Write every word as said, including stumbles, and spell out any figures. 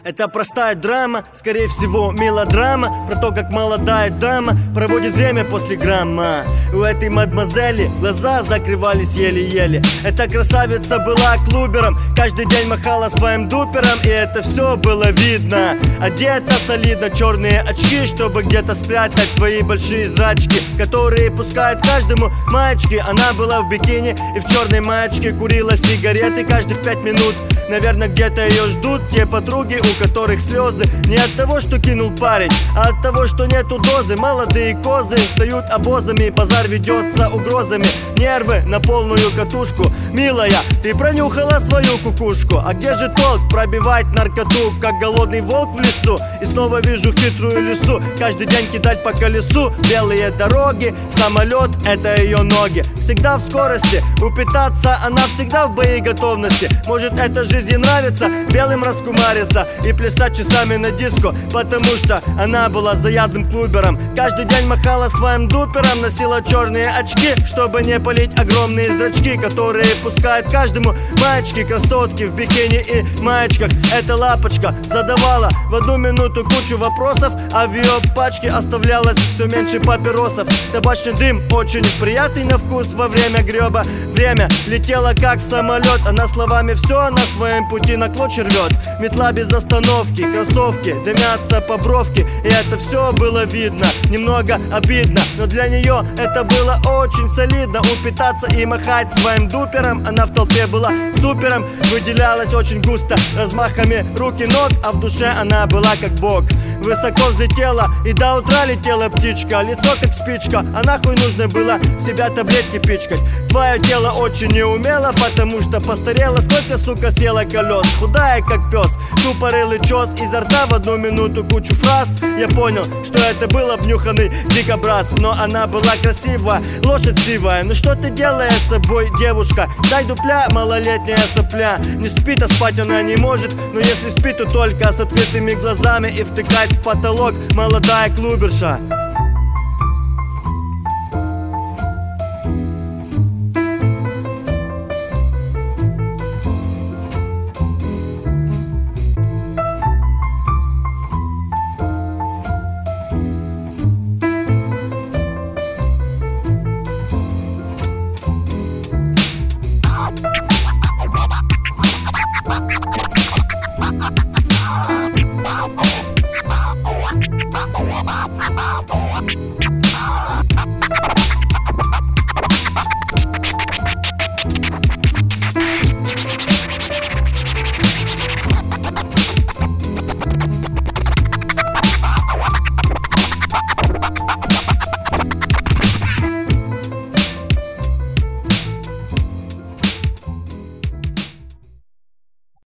Это простая драма, скорее всего мелодрама, про то, как молодая дама проводит время после грамма. У этой мадемуазели глаза закрывались еле-еле. Эта красавица была клубером, каждый день махала своим дупером, и это все было видно. Одета солидно, черные очки, чтобы где-то спрятать свои большие зрачки, которые пускают каждому маечки. Она была в бикини и в черной маечке, курила сигареты каждых пять минут. Наверное, где-то ее ждут те подруги, у которых слезы не от того, что кинул парень, а от того, что нету дозы. Молодые козы встают обозами, базар ведется угрозами, нервы на полную катушку. Милая, ты пронюхала свою кукушку, а где же толк пробивать наркоту, как голодный волк в лесу? И снова вижу хитрую лису, каждый день кидать по колесу. Белые дороги, самолет — это ее ноги. Всегда в скорости, упитаться она всегда в боеготовности. Может, эта жизнь ей нравится белым раскумариться и плясать часами на диско, потому что она была заядлым клубером. Каждый день махала своим дупером, носила черные очки, чтобы не палить огромные зрачки, которые пускают каждому маечки. Красотки в бикини и маечках. Эта лапочка задавала в одну минуту кучу вопросов, а в ее пачке оставлялось все меньше папиросов. Табачный дым очень приятный на вкус во время греба. Время летело как самолет, она словами все на своем пути на клочья рвет. Метла без остановки, кроссовки дымятся по бровке, и это все было видно. Немного обидно, но для нее это было очень солидно. Упитаться и махать своим дупером. Она в толпе была супером, выделялась очень густо размахами рук и ног, а в душе она была как бог. Высоко взлетела и до утра летела птичка. Лицо как спичка, а нахуй нужно было в себя таблетки пичкать. Твое тело очень неумело, потому что постарела. Сколько, сука, съела колес, худая как пес. Тупорылый чес изо рта в одну минуту кучу фраз. Я понял, что это был обнюханный дикобраз. Но она была красивая, лошадь сивая. Ну что ты делаешь с собой, девушка? Дай дупля, малолетняя сопля. Не спит, а спать она не может. Но если спит, то только с открытыми глазами и втыкать в потолок молодая клуберша.